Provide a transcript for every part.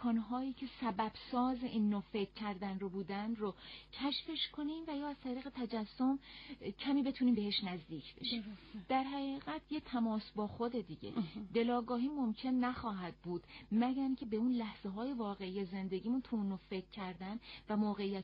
مکانهایی که سبب ساز این نوع فکر کردن رو بودن رو کشفش کنیم و یا از طریق تجسم کمی بتونیم بهش نزدیک بشیم. در حقیقت یه تماس با خود دیگه. دلاگاهی ممکن نخواهد بود مگر اینکه به اون لحظه های واقعی زندگیمون تو اون نوع فکر کردن و موقعیت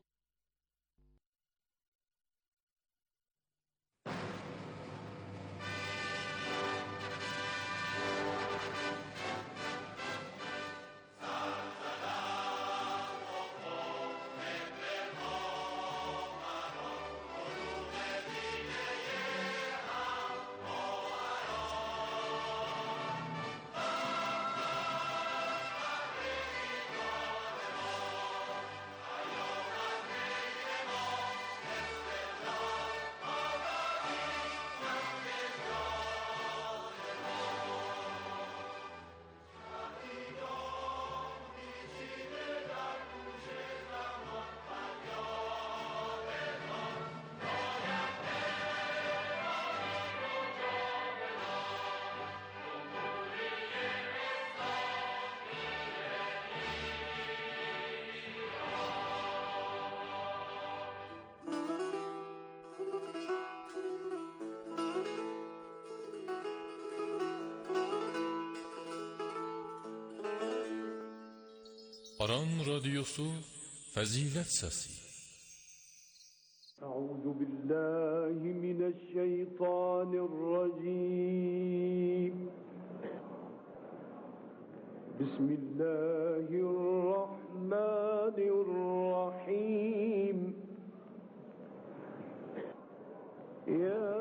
Aran radyosu Fazilet Sesi. أعوذ بالله من الشيطان الرجيم. بسم الله الرحمن الرحيم. يا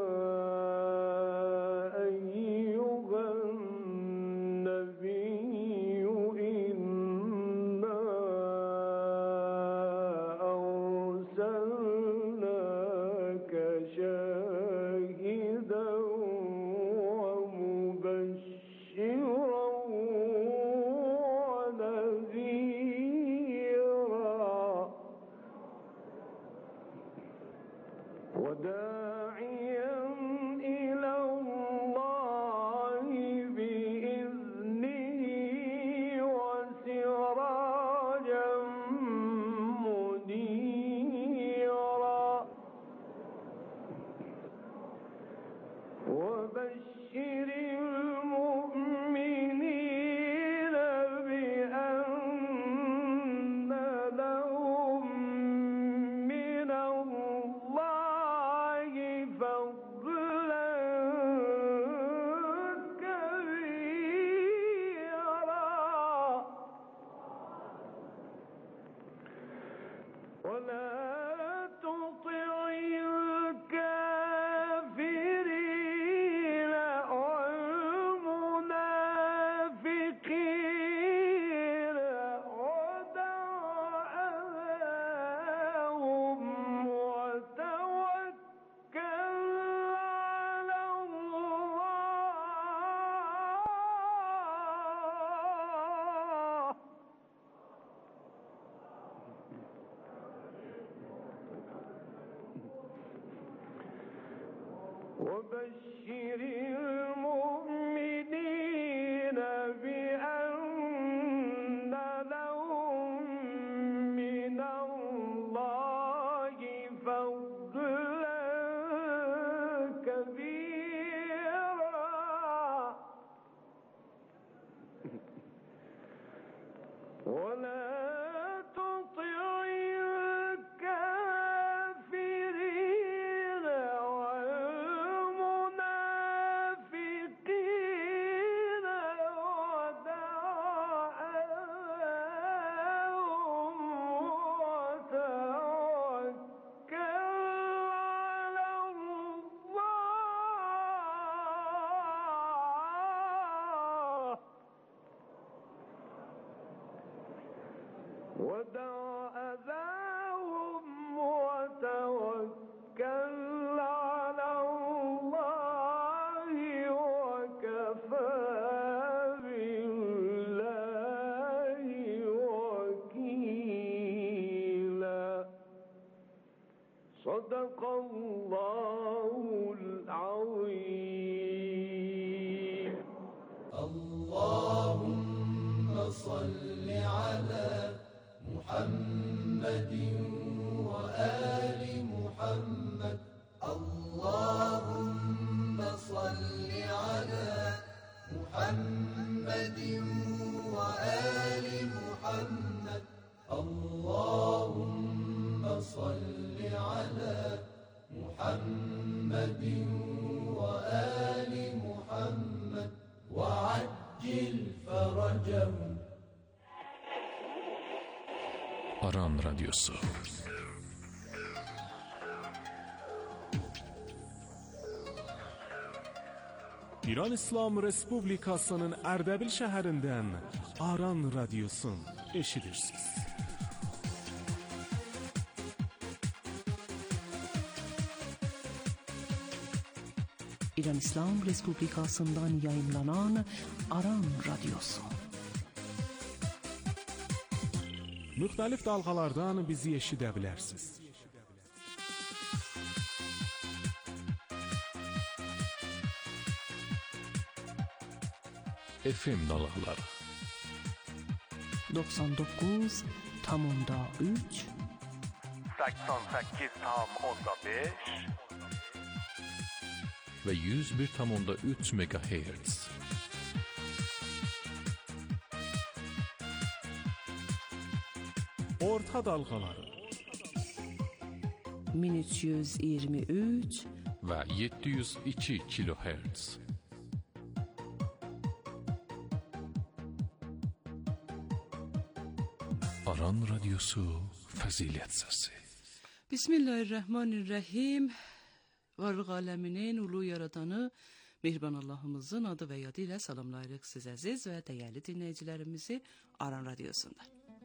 وبشر المؤمنين بأن لهم من الله فضلا كبيرا ولا ودع أذاهم وتوكل على الله وكفى بالله وكيلا. صدق الله العظيم. اللهم صل على محمد وآل محمد اللهم صل على محمد وآل محمد اللهم صل على محمد وآل محمد وعجل فرجهم. Aran Radyosu. İran İslam Respublikasının Ərdəbil şəhərindən Aran Radyosun eşidirsiniz. İran İslam Respublikasından yayınlanan Aran Radyosu. Müxtəlif dalğalardan bizi eşidə bilərsiniz. FM dalğaları 99,3 88,5 ve 101,3 MHz. Orta dalğaları 1323 ve 702 kHz. Aran Radyosu Fəzilət Səsi. Bismillahirrahmanirrahim. Varlıq aləminin ulu yaradanı Mehriban Allahımızın adı və yadı ilə salamlayırıq siz əziz və dəyərli dinləyicilərimizi Aran Radyosu'nda.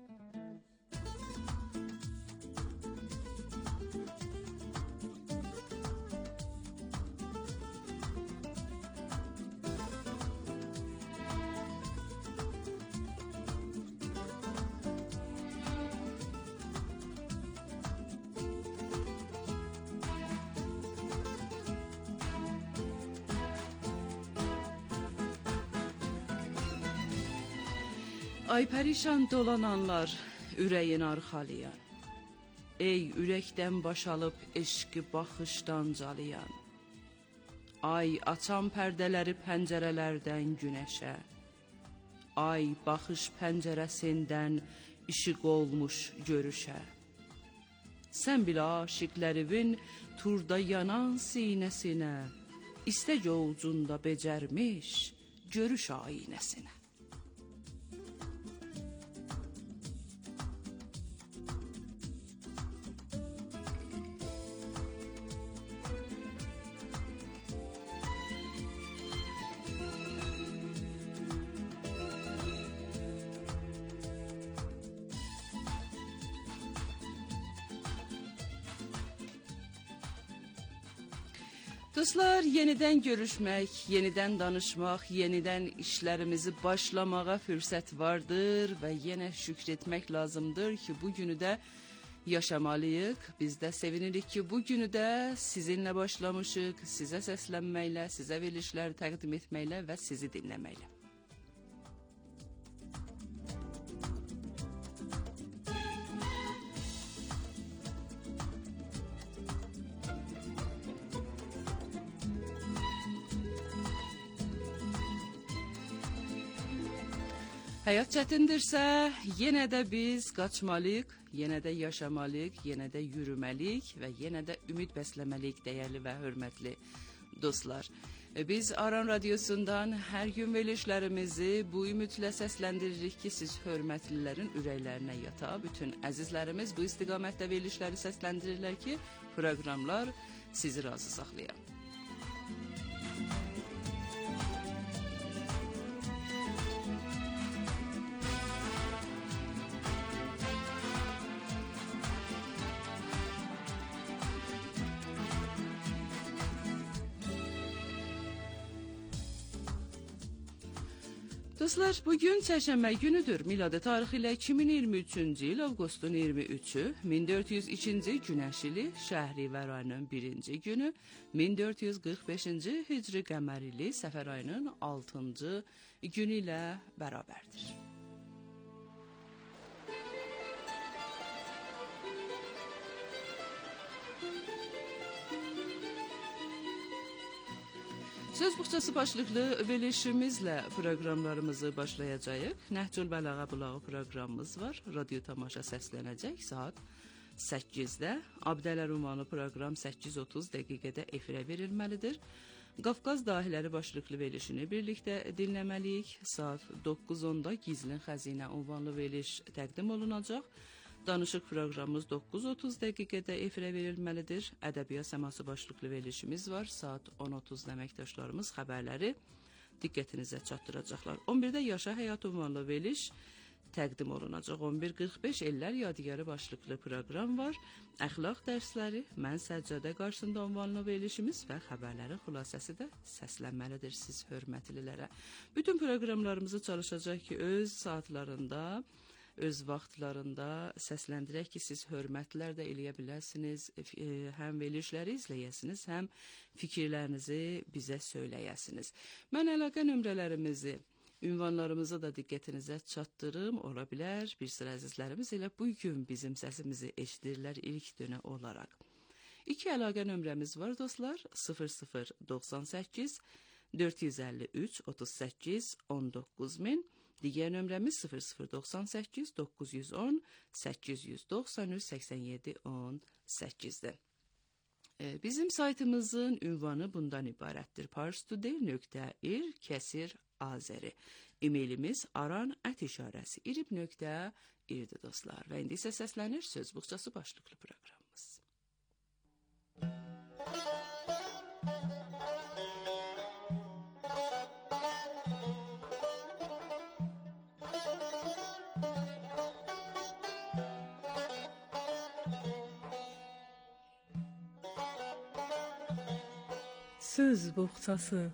Ay pərişan dolananlar, ürəyin arxalayan. Ey ürəkdən başalıb eşqi baxışdan calayan. Ay açan pərdələri pəncərələrdən günəşə. Ay baxış pəncərəsindən işıq olmuş görüşə. Sən bilə aşiqlərivin turda yanan sinəsinə, istək ovucunda becərmiş görüş aynəsinə. Dostlar, yenidən görüşmək, yenidən danışmaq, yenidən işlərimizi başlamağa fürsət vardır və yenə şükür etmək lazımdır ki, bu günü də yaşamalıyıq. Biz də sevinirik ki, bu günü də sizinlə başlamışıq, sizə səslənməklə, sizə verilişləri təqdim etməklə və sizi dinləməklə. Həyat çətindirsə, yenə də biz qaçmalıyıq, yenə də yaşamalıyıq, yenə də yürüməliyik və yenə də ümid bəsləməliyik dəyərli və hörmətli dostlar. Biz Aran Radyosu'ndan hər gün verilişlərimizi bu ümidlə səsləndiririk ki, siz hörmətlilərin ürəklərinə yata. Bütün əzizlərimiz bu istiqamətdə verilişləri səsləndirirlər ki, proqramlar sizi razı saxlayan. Dostlar, bugün çərşənbə günüdür. Miladi tarixi ilə 2023-cü il avqustun 23-ü, 1402-ci günəşili Şəhrivər ayının 1-ci günü, 1445-ci Hicri qəmərili Səfər ayının 6-cı günü ilə bərabərdir. Söz buxçası başlıqlı verilişimizlə proqramlarımızı başlayacağıq. Nəhcül Bəlağa Bulağı proqramımız var. Radio tamaşa səslənəcək saat 8-də. Abdələr ünvanlı proqram 8:30 dəqiqədə efirə verilməlidir. Qafqaz dahiləri başlıqlı verilişini birlikdə dinləməliyik. Saat 9:10-da Gizlin Xəzinə ünvanlı veriliş təqdim olunacaq. Danışıq proqramımız 9:30 dəqiqədə efirə verilməlidir. Ədəbiyyat səması başlıqlı verilişimiz var. Saat 10:30-da əməkdaşlarımız xəbərləri diqqətinizə çatdıracaqlar. 11-də Yaşa Həyat ünvanlı veriliş təqdim olunacaq. 11:45 Ellər Yadigarı başlıqlı proqram var. Əxlaq dərsləri, Mən Səccadə qarşısında ünvanlı verilişimiz və xəbərlərin xülasəsi də səslənməlidir siz hörmətlilərə. Bütün proqramlarımızı çalışacaq ki, öz saatlarında, öz vaxtlarında səsləndirək ki, siz hörmətlər də eləyə biləsiniz, həm verilişləri izləyəsiniz, həm fikirlərinizi bizə söyləyəsiniz. Mən əlaqə nömrələrimizi, ünvanlarımızı da diqqətinizə çatdırım, ola bilər. Bir sıra əzizlərimiz elə bugün bizim səsimizi eşidirlər ilk dönə olaraq. 2 əlaqə nömrəmiz var dostlar, 0098 453 38 19000. Digər nömrəmiz 0098 910 893 87 18-dir. Bizim saytımızın ünvanı bundan ibarətdir. parstoday.ir/azeri. E-mailimiz aran@irib.ir-dir dostlar. Və indi isə səslənir söz buxçası başlıqlı proqramımız. Söz buxçası.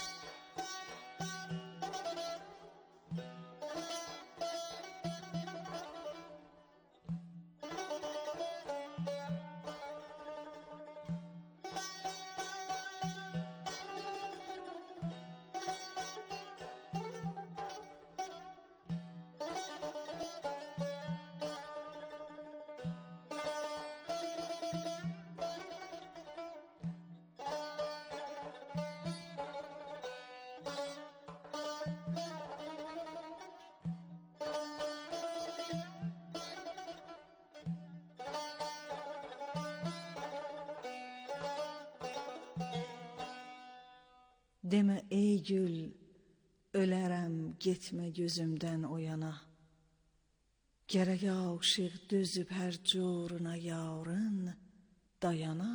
Demə ey gül, ölərəm, getmə gözümdən o yana. Gərək aşiq dözüb hər coruna yarın dayana.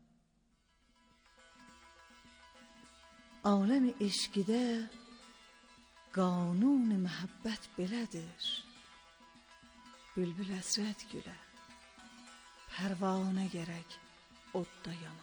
Aləm-i eşqidə qanun-i məhəbbət belədir. Bülbül əsrət gülə, pərvanə gərək odda yana.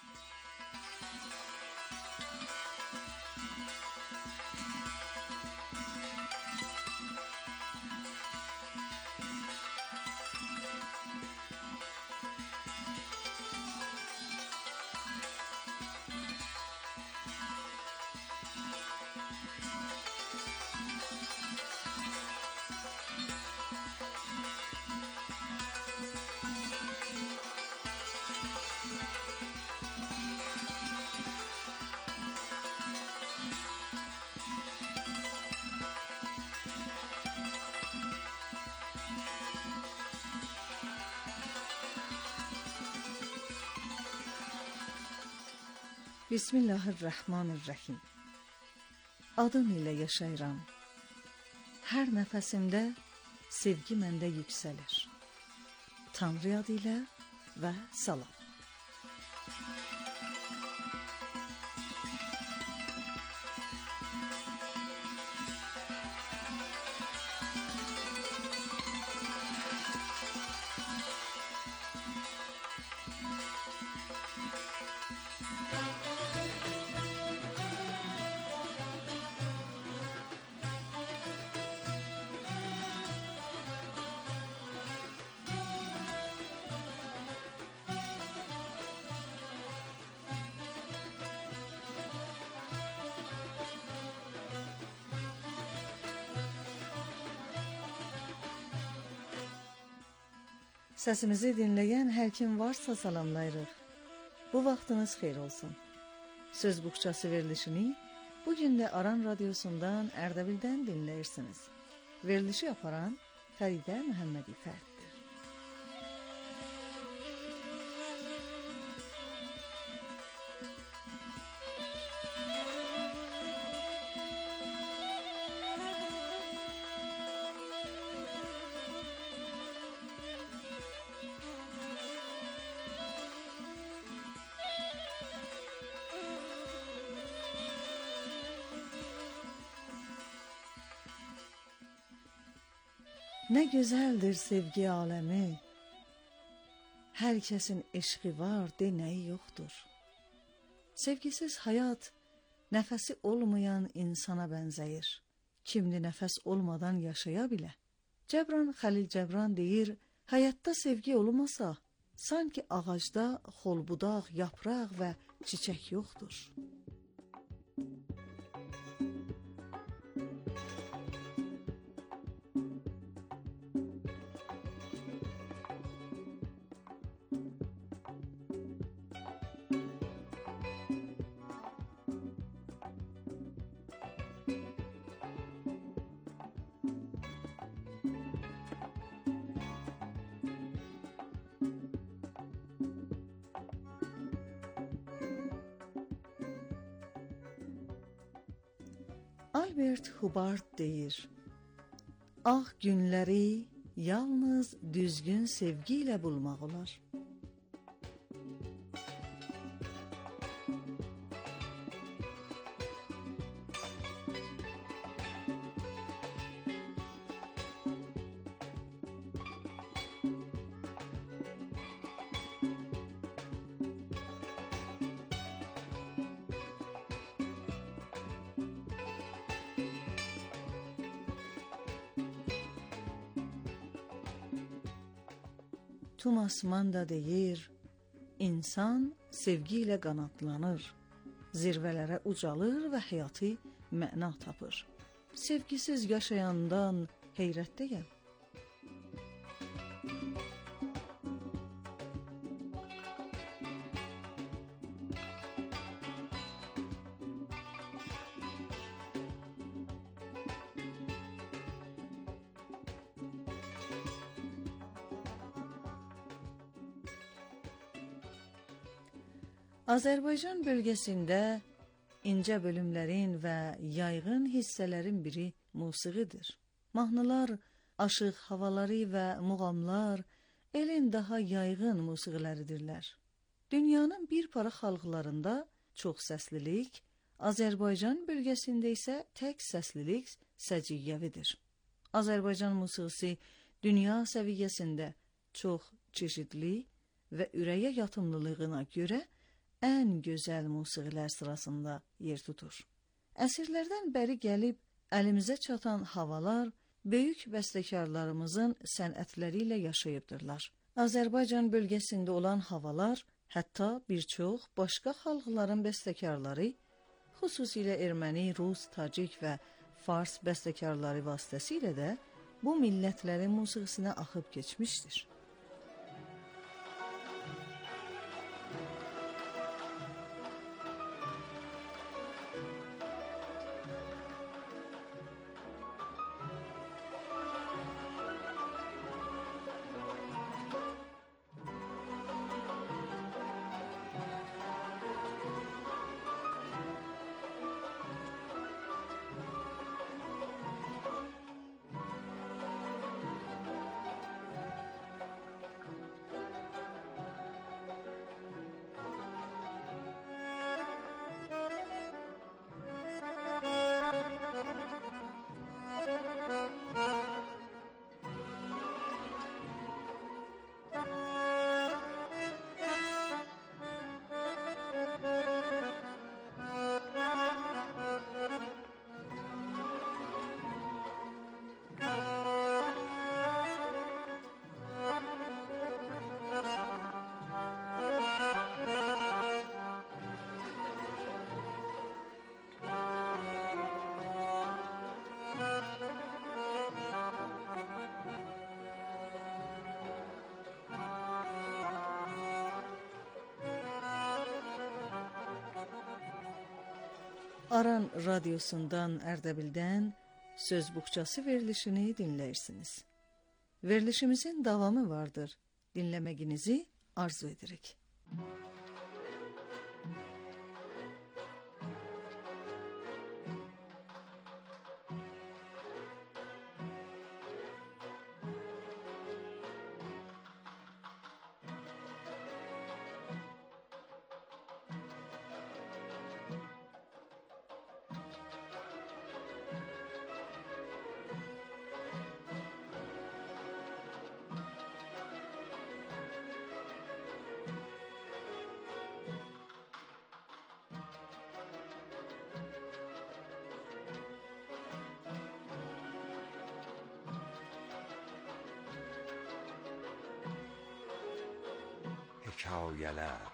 Bismillahirrahmanirrahim. Adın ilə yaşayıram. Hər nəfəsimdə sevgi məndə yüksəlir. Tanrı adı ilə və salam. Səsimizi dinləyən hər kim varsa salamlayırıq. Bu vaxtınız xeyir olsun. Söz Buxçası verilişini bugün de Aran Radyosu'ndan Erdebil'den dinleyirsiniz. Verilişi yaparan Feride Mehmedi Fert'tir. Ne güzeldir sevgi alemi, herkesin eşqi var, deneyi yoktur. Sevgisiz hayat, nəfəsi olmayan insana bənzəyir. Kimdi nəfəs olmadan yaşaya bile. Cəbran Xəlil Cəbran deyir, həyatda sevgi olmasa, sanki ağacda xolbudaq, yapraq və çiçək yoxdur. Albert Hubbard deyir, ağ günləri yalnız düzgün sevgi ilə bulmaq olar. Thomas Mann da deyir, insan sevgi ilə qanatlanır, zirvələrə ucalır və həyatı məna tapır. Sevgisiz yaşayandan heyrətdəyəm. Azərbaycan bölgəsində incə bölümlərin və yaygın hissələrin biri musiqidir. Mahnılar, aşıq havaları və muğamlar elin daha yaygın musiqiləridirlər. Dünyanın bir para xalqlarında çox səslilik, Azərbaycan bölgəsində isə tək səslilik səciyyəvidir. Azərbaycan musiqisi dünya səviyyəsində çox çeşidli və ürəyə yatımlılığına görə ən gözəl musiqilər sırasında yer tutur. Əsrlərdən bəri gəlib əlimizə çatan havalar böyük bəstəkarlarımızın sənətləri ilə yaşayıbdırlar. Azərbaycan bölgəsində olan havalar hətta bir çox başqa xalqların bəstəkarları, xüsusilə erməni, rus, tacik və fars bəstəkarları vasitəsilə də bu millətlərin musiqisinə axıb keçmişdir. Aran Radyosu'ndan Erdebil'den Söz Buhçası verilişini dinlersiniz. Verilişimizin devamı vardır. Dinlemeginizi arzu ederek. Hekayələr.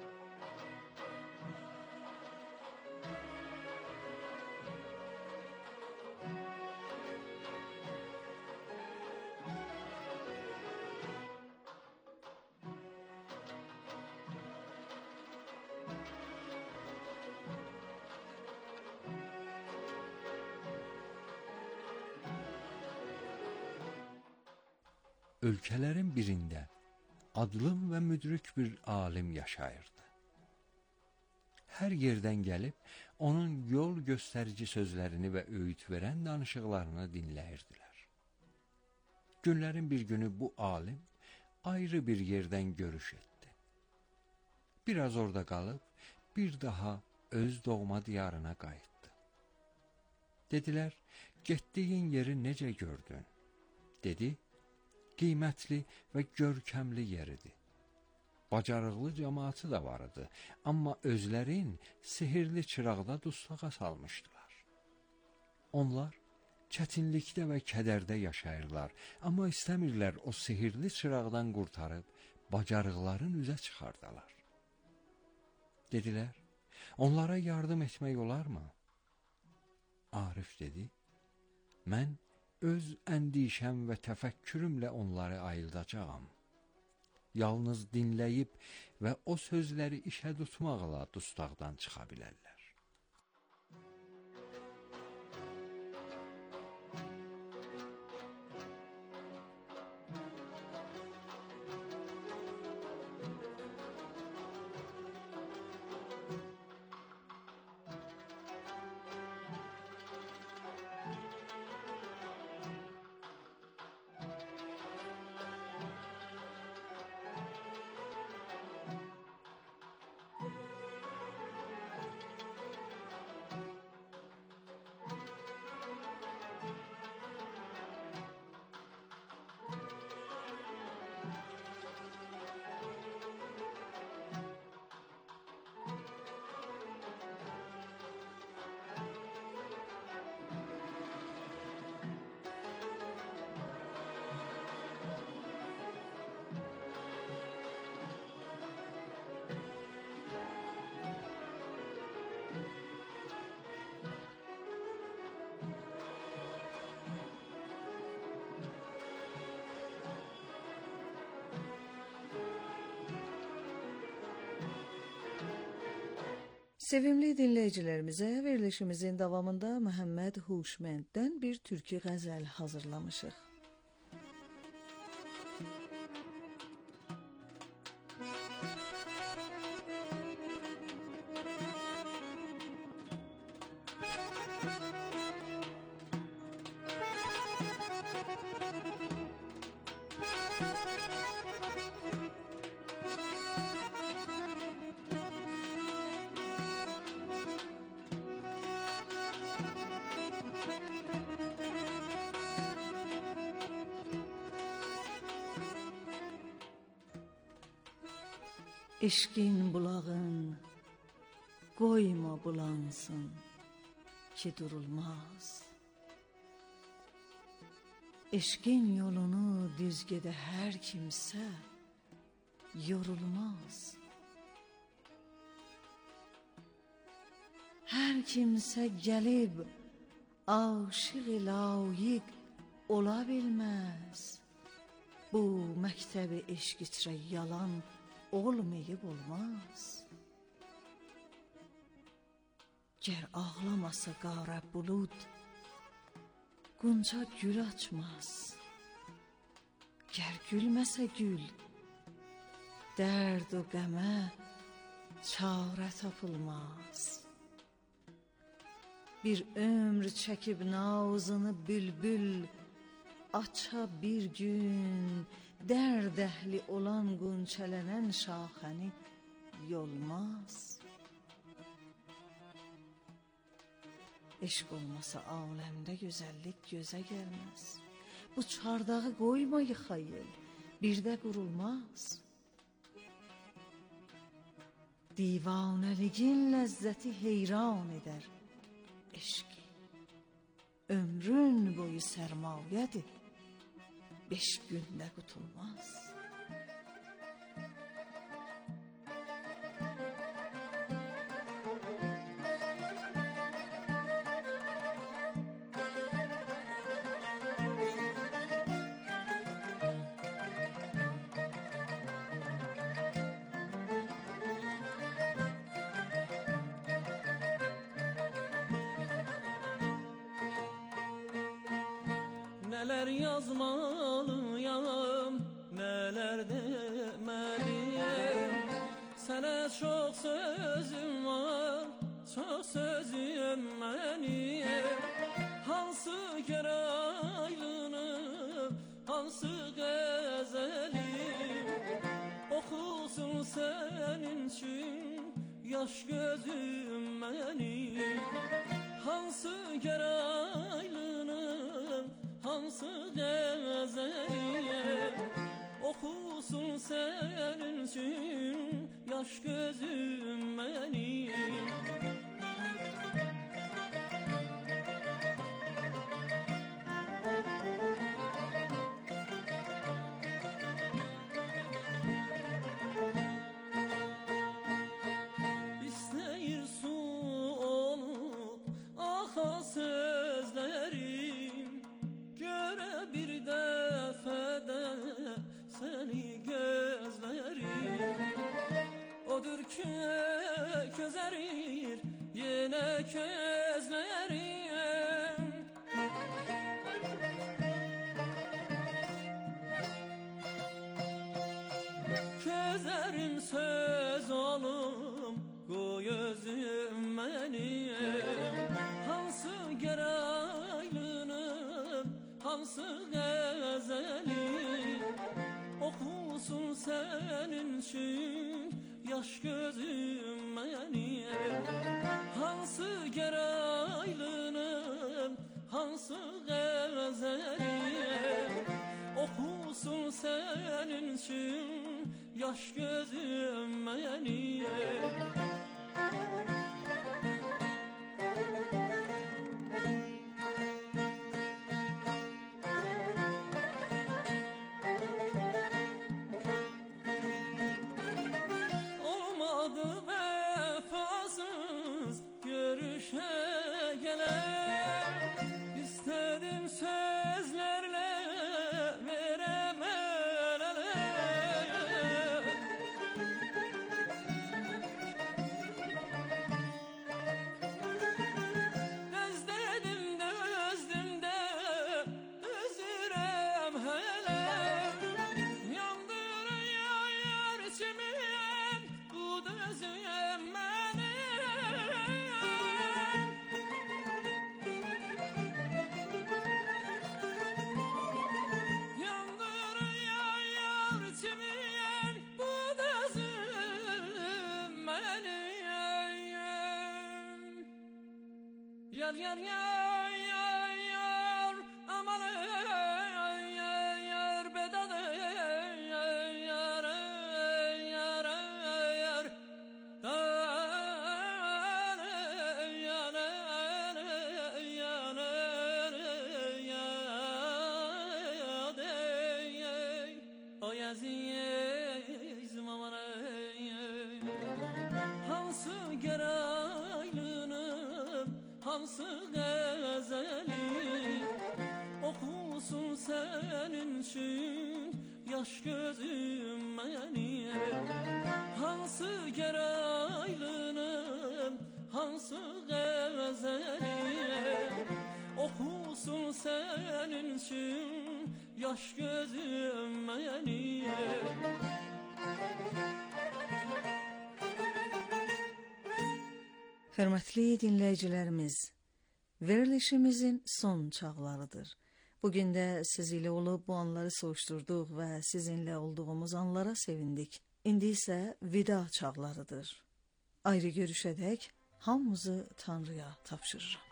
Ölkələrin birində adlım və müdrik bir alim yaşayırdı. Hər yerdən gəlib, onun yol göstərici sözlərini və öğüt verən danışıqlarını dinləyirdilər. Günlərin bir günü bu alim ayrı bir yerdən görüş etdi. Biraz orada qalıb, bir daha öz doğma diyarına qayıtdı. Dedilər, getdiyin yeri necə gördün? Dedi, qiymətli və görkəmli yeridir. Bacarıqlı cəmaatı da var idi, amma özlərin sihirli çıraqda dustlağa salmışdılar. Onlar çətinlikdə və kədərdə yaşayırlar, amma istəmirlər o sihirli çıraqdan qurtarıb bacarıqların üzə çıxardalar. Dedilər, onlara yardım etmək olarmı? Arif dedi, mən öz əndişəm və təfəkkürümlə onları ayıldacağam. Yalnız dinləyib və o sözləri işə tutmaqla dustaqdan çıxa bilərlər. Sevimli dinleyicilerimize verilişimizin devamında Məhəmməd Huşmənddən bir türkü qəzəl hazırlamışıq. Eşqin bulağın qoyma bulansın ki durulmaz. Eşqin yolunu düz gedə hər kimsə yorulmaz. Hər kimsə gəlib aşığı layiq ola bilməz. Bu məktəbi eşq içrə yalan olmayıb olmaz. Gər ağlamasa qara bulud, Qunca gül açmaz. Gər gülməsə gül, dərd o qəmə çarə tapılmaz. Bir ömr çəkib nazını bülbül, aça bir gün dərd əhli olan qunçələnən şaxəni yolmaz. Eşq olmasa aləmdə gözəllik gözə gəlməz. Bu çardağı qoyma yıxayıl, birdə qurulmaz. Divanəliyin ləzzəti heyran edər eşqi. Ömrün boyu sərmayədir, 5 gündə qutulmaz. Neler yazmalıyam, neler demeliyim. Sana çok sözüm var, çok sözüm benim. Hansı geraylınım, hansı gazelim. Okusun senin için yaş gözüm benim. Hansı geraylınım, hansı gazelim. Okusun senin için yaş gözüm benim. İsteyir su olup aha sözlerim, göre bir defede seni gözlerim. Odur ki közerir yine közlerim. Közlerim söz olum koy özüm benim. Hansı geraylınım, hansı gazelim. Okusun senin için yaş gözüm benim. Hansı geraylınım, hansı gazelim. Okusun senin için yaş gözüm benim. Olmadı vefasız görüşe gelen. İstedim sözlerle veremeler. Özledim de özledim de özürem hele. Yandırıyor içimin bu dözüm beni. Yandırıyor içimin bu dözüm beni. Yar yar yar yar yar aman yar bedadı yar yar yar yar o yazıyız mamana. Hansı geraylınım, hansı gazelim. Okusun senin için yaş gözüm benim. Hansı geraylınım, hansı qəzəli oxusun sənin üçün yaş gözüm məni. Hörmətli dinləyicilərimiz, verilişimizin son çağlarıdır. Bugün də siz ilə olub bu anları soruşturduq və sizinlə olduğumuz anlara sevindik. İndi isə vida çağlarıdır. Ayrı görüşədək hamımızı Tanrıya tapşırırım.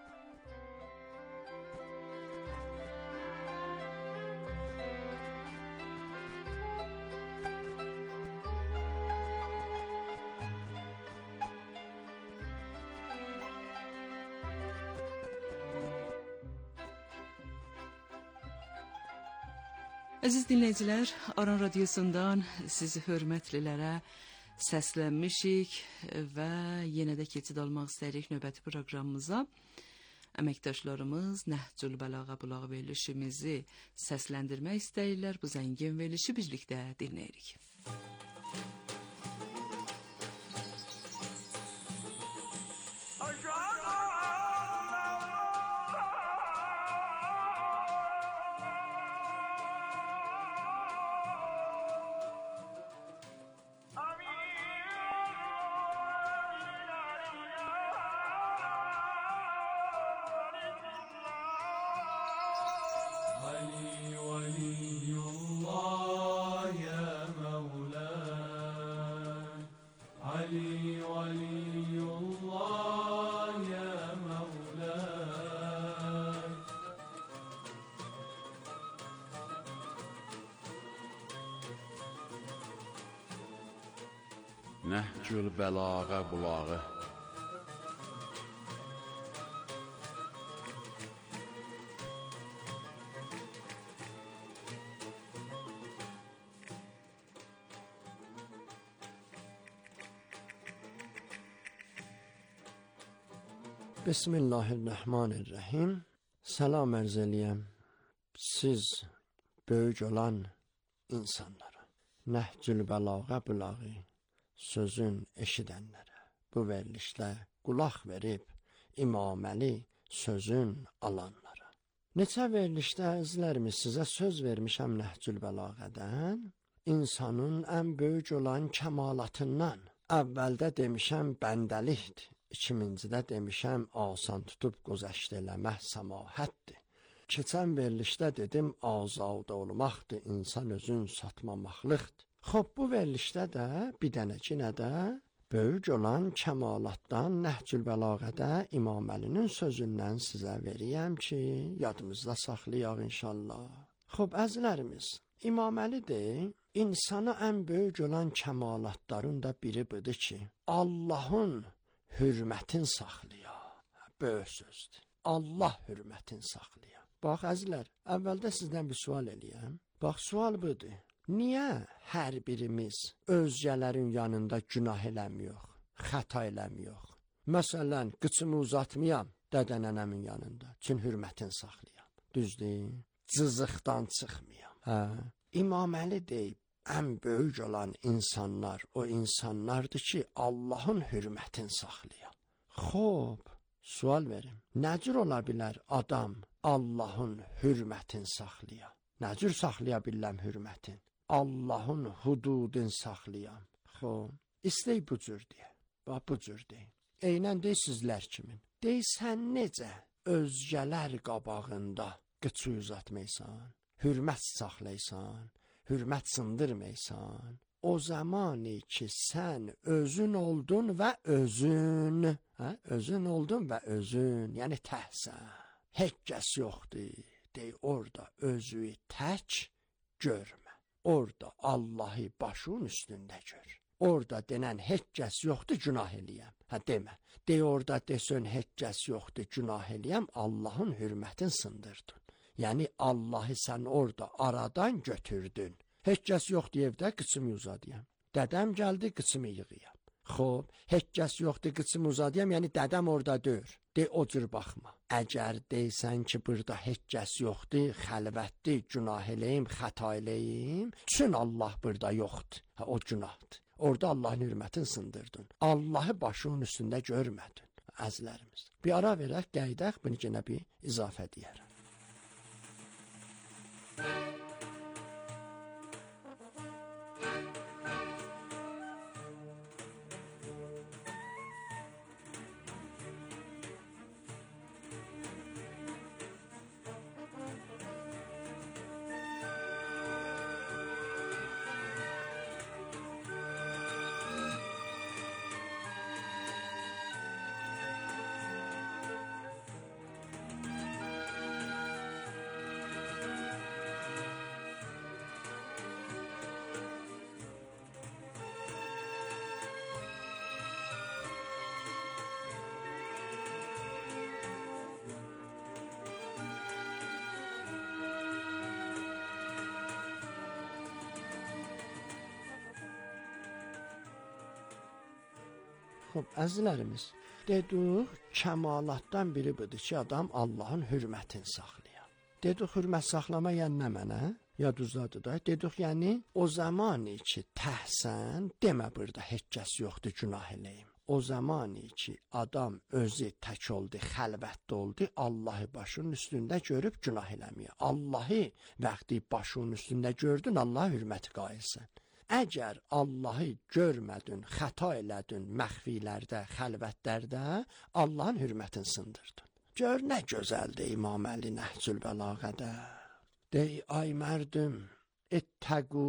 Əziz dinləyicilər, Aran Radiosundan sizi hörmətlilərə səslənmişik və yenə də keçid almaq istəyirik növbəti proqramımıza. Əməkdaşlarımız Nəhcül Bəlağa Bulağı verilişimizi səsləndirmək istəyirlər. Bu zəngin verilişi birlikdə dinləyirik. Nəhcül Bəlağa Bulağı. Bismillahirrahmanirrahim. Salam ərz eləyəm siz böyük olan insanlara. Nəhcül Bəlağa Bulağı sözün eşidənlərə, bu verilişdə qulaq verib imaməli sözün alanlara. Neçə verilişdə əzizlərimiz sizə söz vermişəm Nəhcül Bəlağədən, insanın ən böyük olan kəmalatından. Əvvəldə demişəm bəndəlikdir, ikincidə demişəm asan tutub güzəşt eləmək səmahətdir. Keçən verilişdə dedim azadə olmaqdır, insan özün satmamaqlıqdır. Xoş, bu verilişdə də bir dənəkinə də böyük olan kəmalatdan Nəhcül Bəlağədə İmam Əlinin sözündən sizə veriyəm ki, yadımızda saxlayaq inşallah. Xoş, əzizlərimiz, İmam Əli deyir, insana ən böyük olan kəmalatların da biri budur ki, Allahın hürmətin saxlaya. Böyük sözdür. Allah hürmətin saxlaya. Bax, əzizlər, əvvəldə sizdən bir sual eləyəm. Bax, sual budur. Niyə hər birimiz özgələrin yanında günah eləmiyox, xəta eləmiyox? Məsələn, qıçımı uzatmayam dədənənəmin yanında, üçün hürmətin saxlayam. Düzdür? Cızıqdan çıxmayam. İmam Əli deyib, ən böyük olan insanlar o insanlardır ki, Allahın hürmətin saxlayam. Xoş, sual verim. Nəcür ola bilər adam Allahın hürmətin saxlayam? Nəcür saxlaya biləm hürmətin? Allahın hududun saxlayam. Xoş, istəy bu cür deyə. Bax, bu cür deyin. Eynən dey sizlər kimin. Dey sən necə özgələr qabağında qıçı uzatmaysan, hürmət saxlaysan, hürmət sındırmaysan, o zamanı ki sən özün oldun və özün, özün oldun və özün, yəni təhsən, heç kəs yoxdur, dey orada özü tək görmə. Orada Allahı başın üstündə gör. Orada denən heç kəs yoxdur, günah eləyəm. Demə. Dey orada desən heç kəs yoxdur, günah eləyəm, Allahın hürmətin sındırdın. Yəni Allahı sən orada aradan götürdün. Heç kəs yoxdur evdə, qıçımı uzadıyam. Dədəm gəldi, qıçımı yığıyam. Xoş, heç kəs yoxdur, qıçımı uzadıyam, yəni dədəm orada dör. De, o cür baxma. Əgər deysən ki, burada heç kəs yoxdur, xəlvətdir, günah eləyim, xəta eləyim, çün Allah burada yoxdur. O günahdır. Orada Allahın hürmətini sındırdın. Allahı başının üstündə görmədin. Əzlərimiz. Bir ara verək, gəydək, bunu yenə bir izafə deyərəm. Xoş, əzizlərimiz, dedik, kəmalatdan biri budur ki, adam Allahın hürmətini saxlayır. Dedik, hürmət saxlama yəni nə mənə? Yadınızdadır da. Dedik, yəni o zaman ki, təhsən, demə burada heç kəs yoxdur, günah eləyim. O zaman ki, adam özü tək oldu, xəlvətdə oldu, Allahı başının üstündə görüb günah eləməyə. Allahı vaxtı başının üstündə gördün, Allah'a hürməti qailsən. Əgər Allahı görmədin, xəta elədin, məxfilərdə, xəlvətlərdə, Allahın hürmətini sındırdın. Gör nə gözəldir İmam Əli Nəhcül Bəlağədə. Dey, ay mərdüm, ittəqu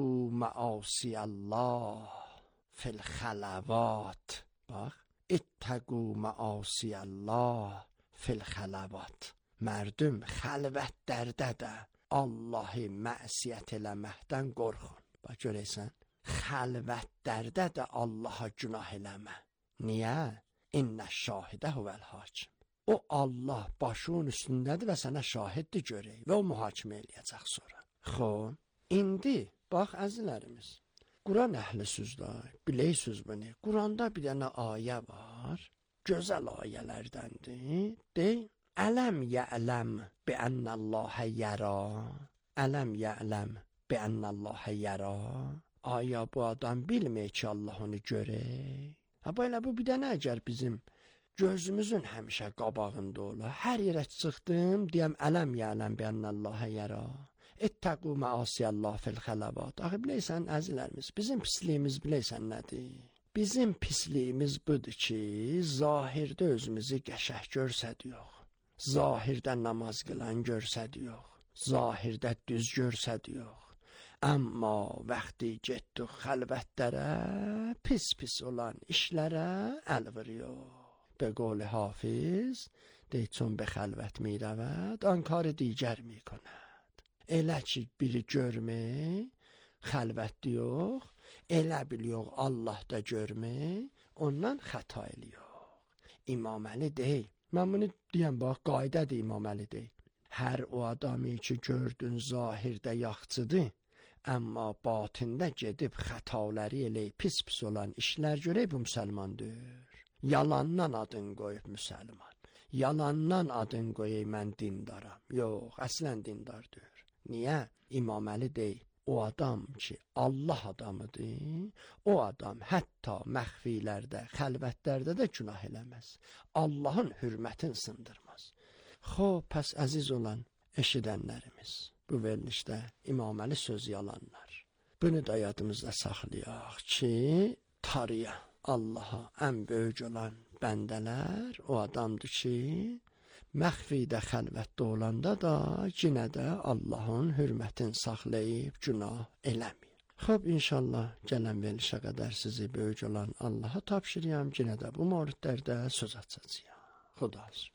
məasiyəllah fil xələvat. Bax, ittəqu məasiyəllah fil xələvat. Mərdüm, xəlvətlərdə də Allahı məsiyət eləməkdən qorxun. Bax, görəysən. Xəlvətlərdə də Allaha günah eləmə. Niyə? İnnə şahidə huvəl hakim. O Allah başının üstündədir və sənə şahiddir görək və o mühakimə eləyəcək sonra. Xoş, indi bax əzizlərimiz, Quran əhli sözlər, bilirsiniz bunu. Quranda bir dənə ayə var, gözəl ayələrdəndir. Dey, ələm yələm bi ənəllahə yərə. Ələm yələm bi ənəllahə yərə. Aya bu adam bilmir ki, Allah onu görək. Belə bu bir dənə əgər bizim gözümüzün həmişə qabağında ola. Hər yerə çıxdım, deyəm, ələm yələm bi ənəllahə yərə. İttəqu məasiyəllah fil xələvat. Axı, biləysən, əzizlərimiz, bizim pisliyimiz biləysən nədir? Bizim pisliyimiz budur ki, zahirdə özümüzü qəşəh görsədik. Zahirdə namaz qılan görsədik. Zahirdə düz görsədik. Amma vaxtı getdik xəlvətlərə, pis-pis olan işlərə əl vuruyor. Be qول حافظ deyir, çون به خلوت می رود آن کار دیگر می کند. Elə ki biri görmək, xəlvət yox, elə bil yox, Allah da görmək, ondan xəta eləyir. İmam Əli deyil. Mən bunu deyəm, bax, qaydədir İmam Əli deyil. Hər o adamı ki gördün zahirdə yaxçıdır, amma batində gedib xətaları eləyib pis-pis olan işlər görək, bu müsəlmandır. Yalandan adın qoyub müsəlman. Yalandan adın qoyub mən dindaram. Yox, əslən dindardır. Niyə? İmam Əli deyil. O adam ki Allah adamıdır, o adam hətta məxfilərdə, xəlvətlərdə də günah eləməz. Allahın hürmətini sındırmaz. Xoş, pəs əziz olan eşidənlərimiz, bu verilişdə İmam Əli söz yalanlar. Bunu da yadımızda saxlayaq ki, tariyə Allaha ən böyük olan bəndələr o adamdır ki, məxfidə xəlvətdə olanda da yenə də Allahın hürmətini saxlayıb günah eləmir. Xoş, inşallah gələn verilişə qədər sizi böyük olan Allaha tapşırıyam, yenə də bu mövridlərdə söz açacağam. Xudahafiz.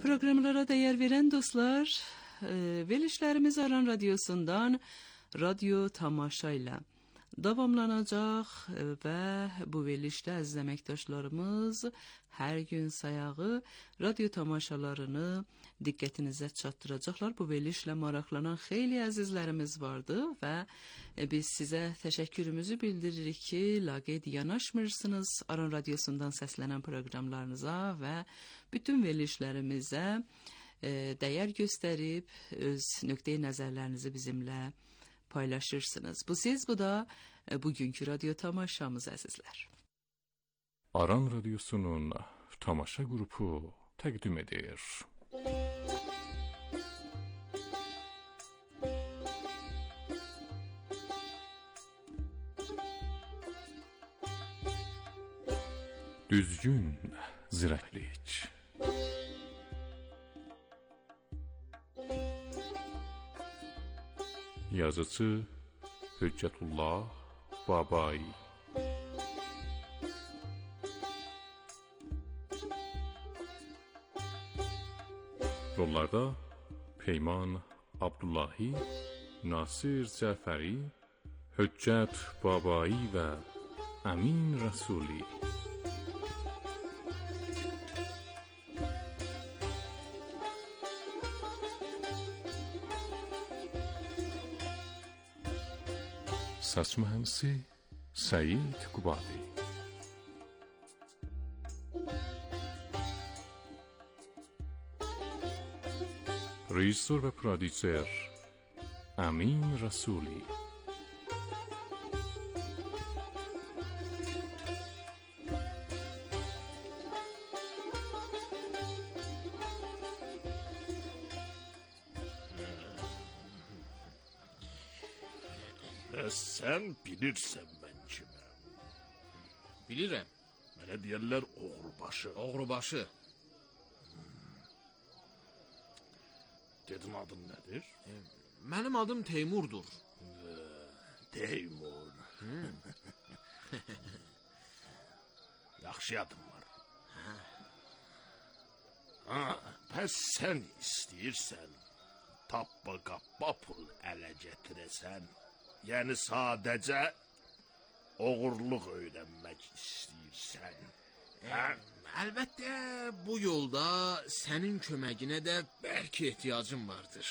Proqramlara dəyər verən dostlar, verilişlərimiz Aran Radiosundan radyo tamaşa ilə davamlanacaq və bu verilişdə əziz əməkdaşlarımız hər gün sayağı radyo tamaşalarını diqqətinizə çatdıracaqlar. Bu verilişlə maraqlanan xeyli əzizlərimiz vardı və biz sizə təşəkkürümüzü bildiririk ki, laqeyd yanaşmırsınız Aran Radiosundan səslənən proqramlarınıza və bütün verilişlərimizə dəyər göstərib öz nöqteyi nəzərlərinizi bizimlə paylaşırsınız. Bu siz, bu da bugünkü radyo tamaşamız əzizlər. Aran Radyosu'nun tamaşa grubu təqdim edir. Düzgün zirəklik. Yazıcı Hüccətullah Babai. Rollarda Peyman Abdullahi, Nasir Cəfəri, Hüccət Babai və Əmin Rəsuli. Səs mühəndisi Səid Qubadi. Rejissor və prodüser Əmin Rəsuli. Sən bilirsən mən kiməm? Bilirəm. Mənə deyərlər oğrubaşı. Oğrubaşı. Dedin adın nədir? Mənim adım Teymurdur. Teymur. Yaxşı adım var. Pəs sən istəyirsən tappa qappa pul ələ gətirəsən, yəni sadəcə oğurluq öyrənmək istəyirsən. Əlbəttə bu yolda sənin köməginə də bəlkə ehtiyacım vardır.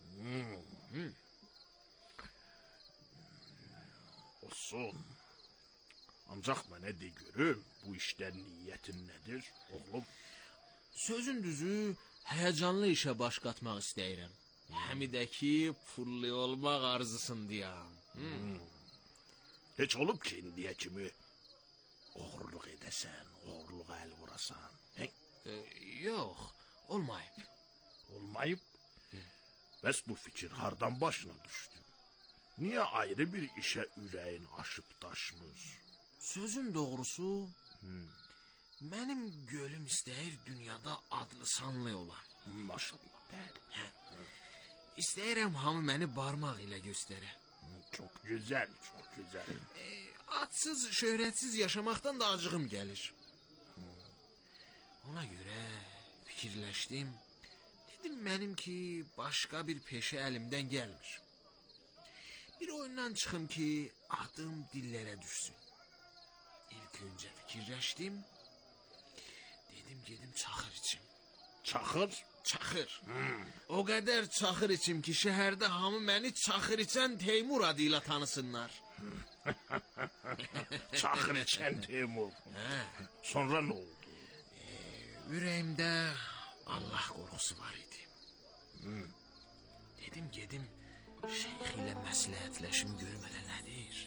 Olsun. Ancaq mənə de görüm, bu işdən niyyətin nədir, oğlum? Sözün düzü, həyəcanlı işə baş qatmaq istəyirəm. Həmi də ki, pullu olmaq arzusundayam. Heç olub ki, indiyə kimi oğurluq edəsən, oğurluğa əl vurasan? Yox, olmayıb. Olmayıb? Bəs bu fikir hardan başına düşdü? Niyə ayrı bir işə ürəyin aşıb daşmır? Sözün doğrusu, mənim gölüm istəyir dünyada adlı sanlı olan. Maşallah, bəli. İstəyirəm hamı məni barmaq ilə göstərə. Çox gözəl, çox gözəl. Adsız, şöhrətsiz yaşamaqdan da acığım gəlir. Ona görə fikirləşdim. Dedim mənim ki, başqa bir peşə əlimdən gəlmir. Bir oyundan çıxım ki, adım dillərə düşsün. İlk öncə fikirləşdim. Dedim, gedim çaxır içim. Çaxır? Çaxır. O qədər çaxır içim ki, şəhərdə hamı məni çaxır içən Teymur adıyla tanısınlar. Çaxır içən Teymur. Sonra nə oldu? Ürəyimdə Allah qorxusu var idi. Dedim, gedim şeyx ilə məsləhətləşim görmədə nədir?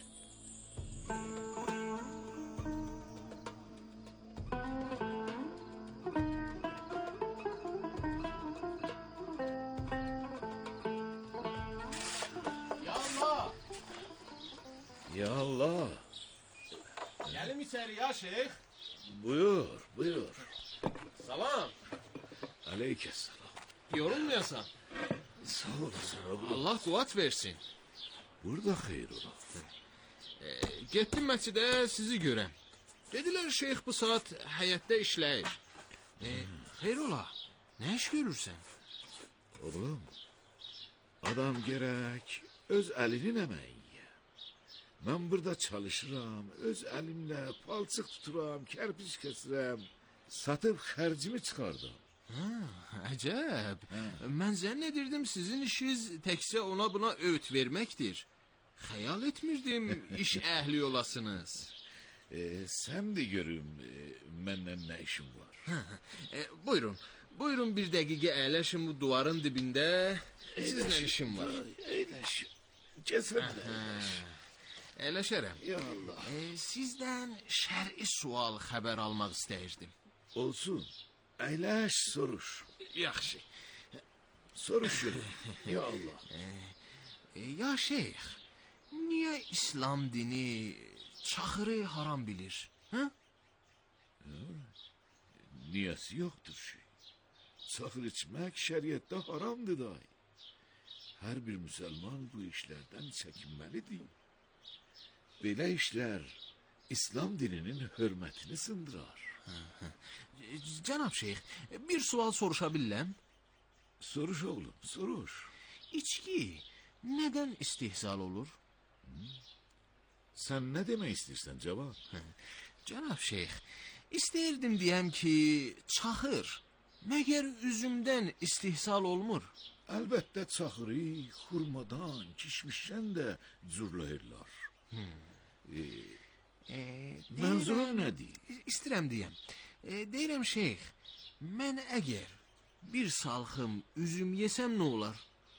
Ya Allah. Gəlim içəri ya şeyx. Buyur, buyur. Salam. Aleykesselam. Yorulmayasan. Sağ olasın oğlum. Allah quvvat versin. Burada xeyr ola. Getdim məscidə sizi görəm. Dedilər şeyx bu saat həyətdə işləyir. Xeyr ola. Nə iş görürsən? Oğlum, adam gərək öz əlinin əməyi yiyə. Mən burada çalışıram, öz əlimlə palçıq tuturam, kərpiç kəsirəm, satıb xərcimi çıxardım. Əcəb. Mən zənn edirdim sizin işiniz təkcə ona buna öğüt verməkdir. Xəyal etmirdim iş əhli olasınız. Sən də görüm məndən nə işin var. Buyurun. Buyurun bir dəqiqə əyləşin bu duvarın dibində. Sizlə işim var. Əyləş. Kəsən də əyləş. Əyləşərəm. Ya Allah. Sizdən şər'i sual xəbər almaq istəyirdim. Olsun. Əyləş, soruş. Yaxşı. Soruş görüm. Ya Allah. Ya şeyx, niyə İslam dini çaxırı haram bilir? Niyəsi yoxdur şey. Çaxır içmək şəriətdə haramdır day. Hər bir müsəlman bu işlərdən çəkinməlidir. Belə işlər İslam dininin hörmətini sındırar. Cənab şeyx, bir sual soruşa bilirəm? Soruş oğlum, soruş. İçki nədən istihsal olur? Sən nə demək istəyirsən cavab? Cənab şeyx, istəyirdim deyəm ki, çaxır məgər üzümdən istihsal olmur? Əlbəttə çaxırı xurmadan, kişmişdən də cürləyirlər. Mənzurun nədir? İstəyirəm deyəm. Deyirəm şeyx, mən əgər bir salxım üzüm yesəm nə olar?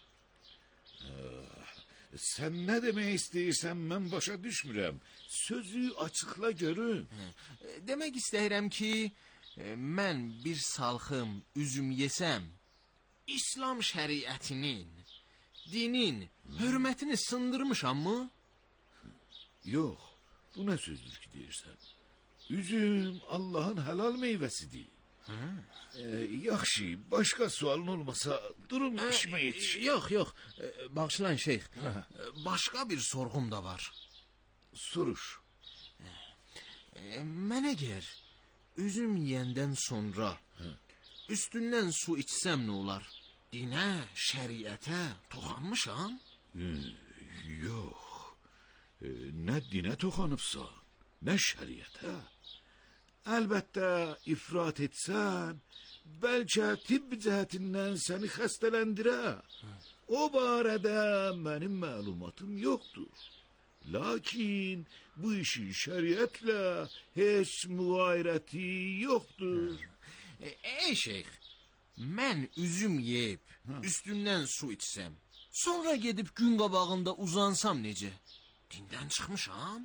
Sən nə demək istəyirsən mən başa düşmürəm. Sözü açıqla görüm. Demək istəyirəm ki, mən bir salxım üzüm yesəm, İslam şəriətinin, dinin hörmətini sındırmışam mı? Yox, bu nə sözdür ki deyirsən? Üzüm Allahın helal meyvəsidir. Yaxşı, başqa sualın olmasa durum işime yetişir. Yox, bağışlayın şeyx. Başqa bir sorğum da var. Soruş. Mən əgər üzüm yeyəndən sonra üstündən su içsəm nə olar? Dinə, şəriətə toxanmışam? Yox. Nə dinə toxanıbsan, nə şəriətə. Əlbəttə ifrat etsən, bəlkə tibb cəhətindən səni xəstələndirə. O barədə mənim məlumatım yoxdur. Lakin bu işin şəriətlə heç müğayrəti yoxdur. Ey şeyx, mən üzüm yeyib, üstündən su içsəm, sonra gedib gün qabağında uzansam necə? Dindən çıxmışam?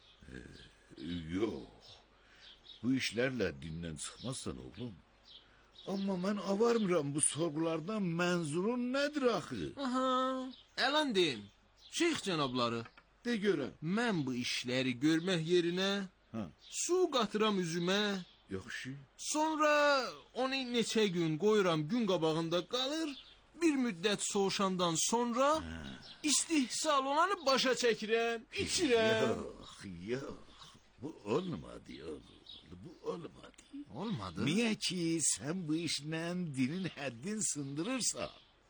Yox. Bu işlərlə dindən çıxmazsan oğlum. Amma mən avarmıram bu sorgulardan mənzurun nədir axı? Aha, əlan deyim. Şeyx cənabları. De görəm. Mən bu işləri görmək yerinə su qatıram üzümə. Yaxşı. Sonra onu neçə gün qoyuram gün qabağında qalır. Bir müddət soğuşandan sonra istihsal olanı başa çəkirəm, içirəm. Yox. Bu olmadı oğlum. Bu olmadı. Olmadı? Niye ki sen bu işlə dinin həddin sındırırsan?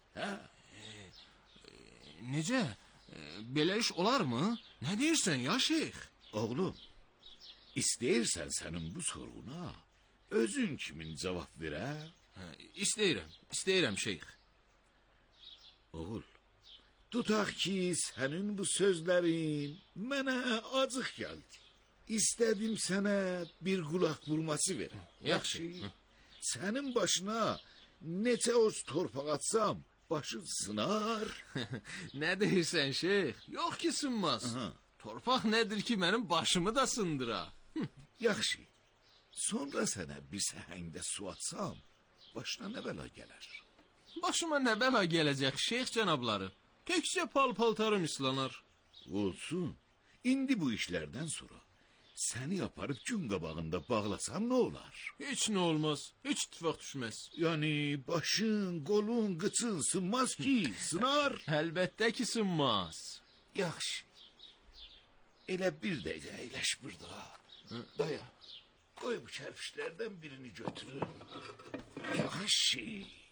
Necə? Belə iş olar mı? Nə deyirsən ya şeyx? Oğlum, istəyirsən sənin bu sorğuna özün kimin cavab verə? İstəyirəm şeyx. Oğul, tutaq ki sənin bu sözlərin mənə acıq gəldi. İstədim sənə bir qulaq vurması verəm. Yaxşı. Sənin başına neçə oz torpaq atsam, başın sınar. Nə deyirsən şeyx? Yox ki sınmaz. Torpaq nədir ki mənim başımı da sındıra? Yaxşı. Sonra sənə bir səhəngdə su atsam, başına nə bəla gələr? Başıma nə bəla gələcək şeyx cənabları? Təkcə pal-paltarım islanar. Olsun. İndi bu işlərdən sonra səni aparıb gün qabağında bağlasam nə olar? Heç nə olmaz. Heç ittifaq düşməz. Yəni başın, qolun, qıçın sınmaz ki, sınar. Əlbəttə ki sınmaz. Yaxşı. Elə bir dəqiqə əyləş burada. Daya. Qoy bu kərpişlərdən birini götürün. Yaxşı.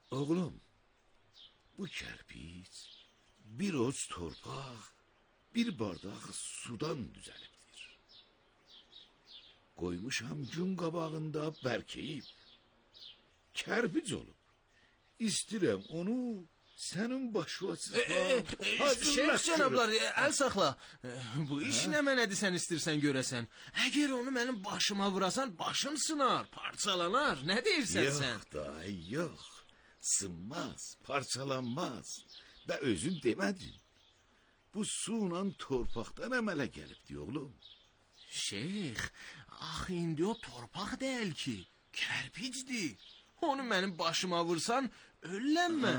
Oğlum, bu kərpic bir oz torpaq, bir bardaq sudan düzəlibdir. Qoymuşam gün qabağında bərkəyib. Kərpic olub. İstirəm onu sənin başına Şeyx cənablar, əl saxla. Bu iş nə mənədir sən istirsən görəsən? Əgər onu mənim başıma vurasan, başım sınar, parçalanar. Nə deyirsən sən? Yox da, yox. Sınmaz, parçalanmaz. Və özün demədin. Bu suyla torpaqdan əmələ gəlibdi, oğlum. Şeyx, axı indi o torpaq deyil ki, kərpicdir. Onu mənim başıma vursan, öllənmə.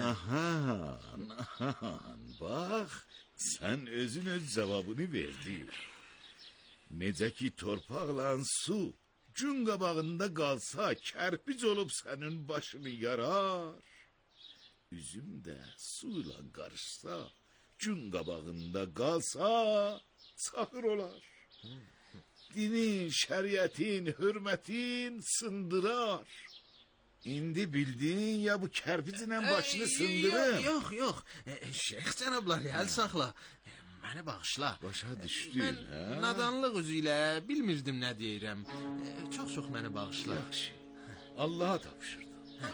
Bax, sən özün öz cavabını verdin. Necə ki torpaqla su gün qabağında qalsa, kərpic olub sənin başını yarar. Üzüm də suyla qarışsa, gün qabağında qalsa, çaxır olar. Dinin, şəriətin, hörmətin sındırar. İndi bildin ya bu kərpiclə başını sındırın. Yox. Şeyx cənablar, əl saxla. Məni bağışla. Başa düşdün, Mən nadanlıq üzü ilə bilmirdim nə deyirəm. Çox məni bağışla. Yaxşı. Allaha tapşırdım.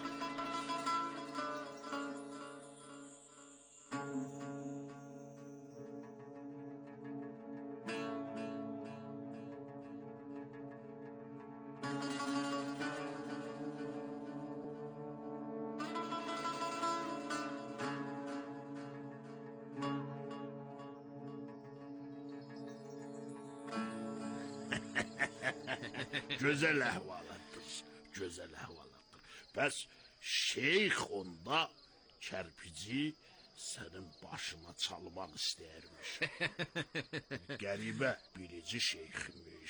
Gözəl əhvalatdır, gözəl əhvalatdır. Bəs şeyx onda kərpici sənin başına çalmaq istəyirmiş. Qəribə bilici şeyxmiş.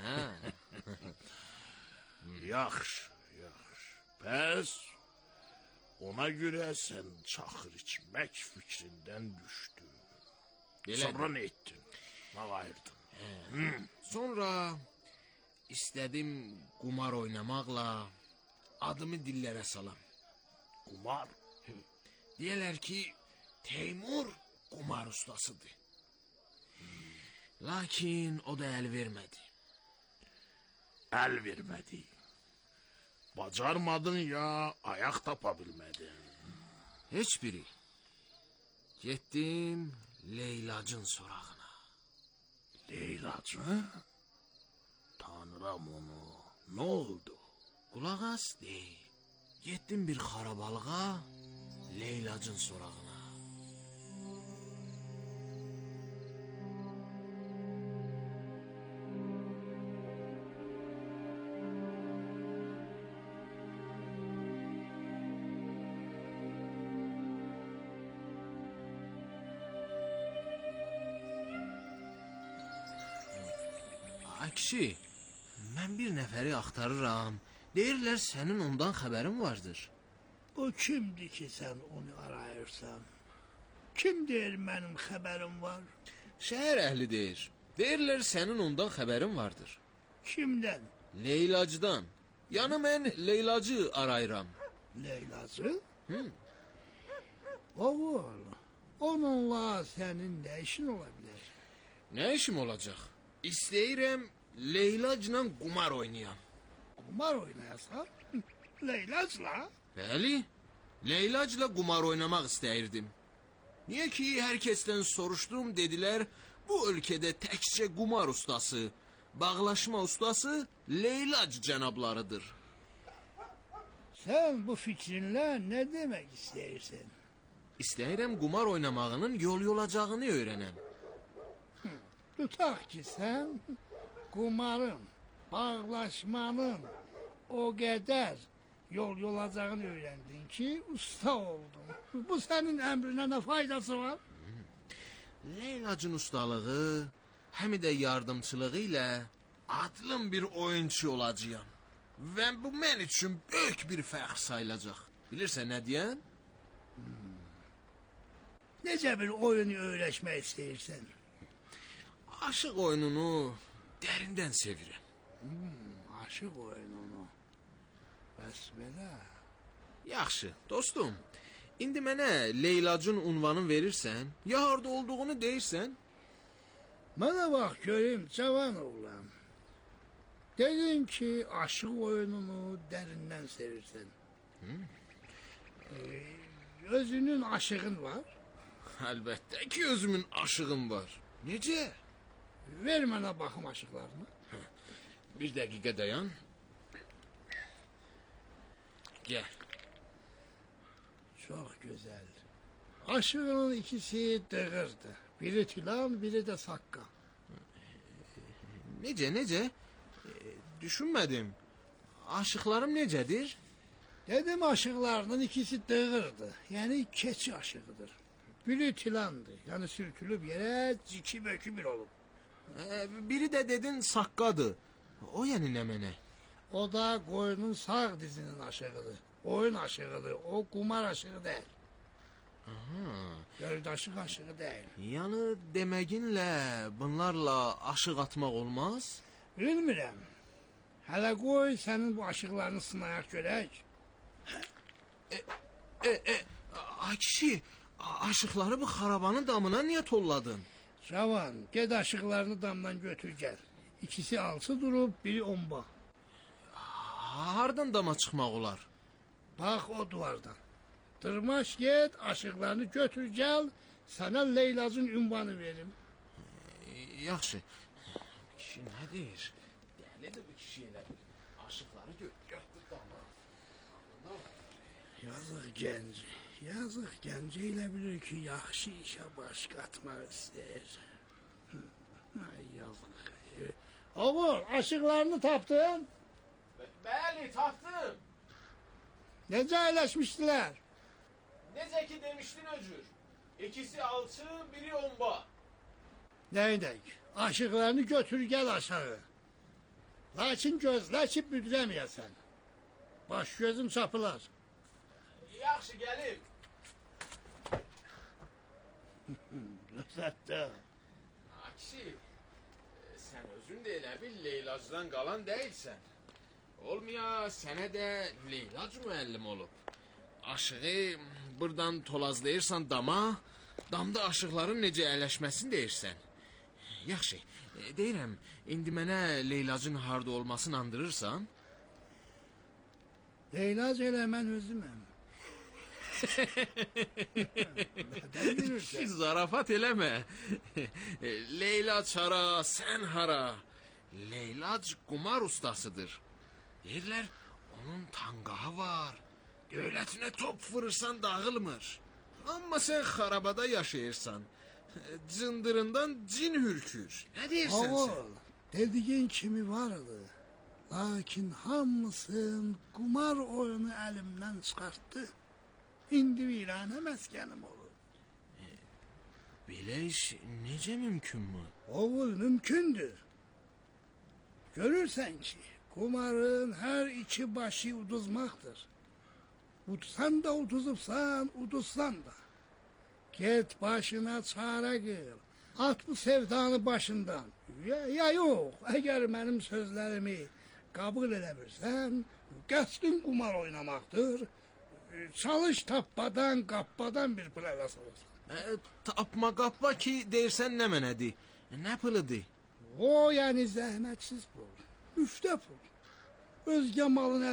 Yaxşı. Bəs ona görə sən çaxır içmək fikrindən düşdün. Sonra nə etdin? Nə ayırdın? Sonra İstədim qumar oynamaqla adımı dillərə salam. Qumar? Deyirlər ki, Teymur qumar ustasıdır. Lakin o da əl vermədi. Əl vermədi. Bacarmadın ya ayaq tapa bilmədin? Heç biri. Getdim Leylacın sorağına. Leylacı? Tanrım onu. Nə oldu? Qulaq as deyil. Getdim bir xarabalığa, Leylacın sorağına. Ay kişi, mən bir nəfəri axtarıram. Deyirlər sənin ondan xəbərin vardır. O kimdir ki sən onu arayırsan? Kim deyir mənim xəbərim var? Şəhər əhli deyir. Deyirlər sənin ondan xəbərin vardır. Kimdən? Leylacıdan. Yəni mən Leylacı arayıram. Leylacı? Oğul, onunla sənin nə işin ola bilər? Nə işim olacaq? İstəyirəm Leylacla qumar oynayam. Qumar oynayasan? Leylacla? Bəli, Leylacla qumar oynamaq istəyirdim. Niyə ki, hər kəsdən soruşdum, dedilər, bu ölkədə təkcə qumar ustası, bağlaşma ustası Leylac cənablarıdır. Sən bu fikrinlə nə demək istəyirsən? İstəyirəm qumar oynamağının yol olacağını öyrənəm. Tutaq ki, sən qumarın, bağlaşmanın o qədər yol olacağını öyrəndin ki, usta oldun. Bu sənin əmrinə nə faydası var? Leylacın ustalığı, həm də yardımçılığı ilə adlım bir oyunçu olacağam. Və bu mən üçün böyük bir fəxr sayılacaq. Bilirsən nə deyən? Necə bir oyunu öyrəşmək istəyirsən? Aşıq oyununu dərindən sevirəm. Aşıq oyununu. Bəs belə. Yaxşı, dostum. İndi mənə Leylacın unvanını verirsən, ya harda olduğunu deyirsən? Mənə bax görüm, cavan oğlan. Dedin ki, aşıq oyununu dərindən sevirsən. Özünün aşığın var? Əlbəttə ki, özümün aşığım var. Necə? Ver mənə baxım aşıqlarını. Bir dəqiqə dayan. Gəl. Çox gözəl. Aşığının ikisi dığırdı. Biri tülan, biri də sakka. Necə? Düşünmədim. Aşıqlarım necədir? Dedim aşıqlarının ikisi dığırdı. Yəni keçi aşığıdır. Biri tülandı. Yəni sürtülüb yerə ciki bökü bir olub. Biri də dedin saqqadır. O yəni nə mənə? O da qoyunun sağ dizinin aşığıdır. Oyun aşığıdır. O qumar aşığı deyil. Göldaşıq aşığı deyil. Yəni deməginlə bunlarla aşıq atmaq olmaz? Bilmirəm. Hələ qoy sənin bu aşıqlarını sınayaq görək. Ay kişi, aşıqları bu xarabanın damına niyə tolladın? Cavan, ged aşıqlarını damdan götür gəl. İkisi alçı durub, biri omba. Hardan dama çıxmaq olar? Bax o duvardan. Dırmaş get, aşıqlarını götür gəl, sənə Leylacın ünvanı verim. Yaxşı. Kişi nə deyir? Dəlidir bu kişi elə bir. Aşıqları götür dama. Yazıq gənc. Yazıq gənc elə bilir ki, yaxşı işə baş qatmaq istəyir. Ay yazıq. Oğul, aşıqlarını tapdın? Bəli, tapdım. Necə əyləşmişdilər? Necə ki demişdin öcür. İkisi alçı, biri omba. Neydik? Aşıqlarını götür gəl aşağı. Lakin gözlə ki, büdrəməyəsən. Baş gözüm çapılar. Yaxşı, gəlib. Rüzətdə. Akşi, sən özün də elə bil Leylacdan qalan deyilsən. Olmaya sənə də Leylac müəllim olub. Aşığı buradan tolazlayırsan dama, damda aşıqların necə əyləşməsini deyirsən. Yaxşı, deyirəm, indi mənə Leylacın harda olmasını andırırsan? Leylac elə mən özüməm. Zarafat eləmə. Leylac hara, sən hara? Leylac qumar ustasıdır. Deyirlər, onun tanqahı var. Dövlətinə top vurursan dağılmır. Amma sən xarabada yaşayırsan. Cındırından cin hürkür. Nə deyirsən sən? Oğul, dediyin kimi vardı. Lakin hamısın qumar oyunu əlimdən çıxartdı. İndi virane məskənim olur. Belə iş necə mümkünmü? Oğul, mümkündür. Görürsən ki, kumarın hər iki başı uduzmaqdır. Udsan da uduzubsan, uduzsan da. Get başına çarə qıl. At bu sevdanı başından. Ya yox, əgər mənim sözlərimi qəbul edə bilsən, qəsdin qumar oynamaqdır. Çalış tappadan, qappadan bir pılara salarsan. Tapma qappa ki, deyirsən nə mənədir? Nə pılıdır? O, yəni zəhmətsiz pul. Müftə pul. Özgə malın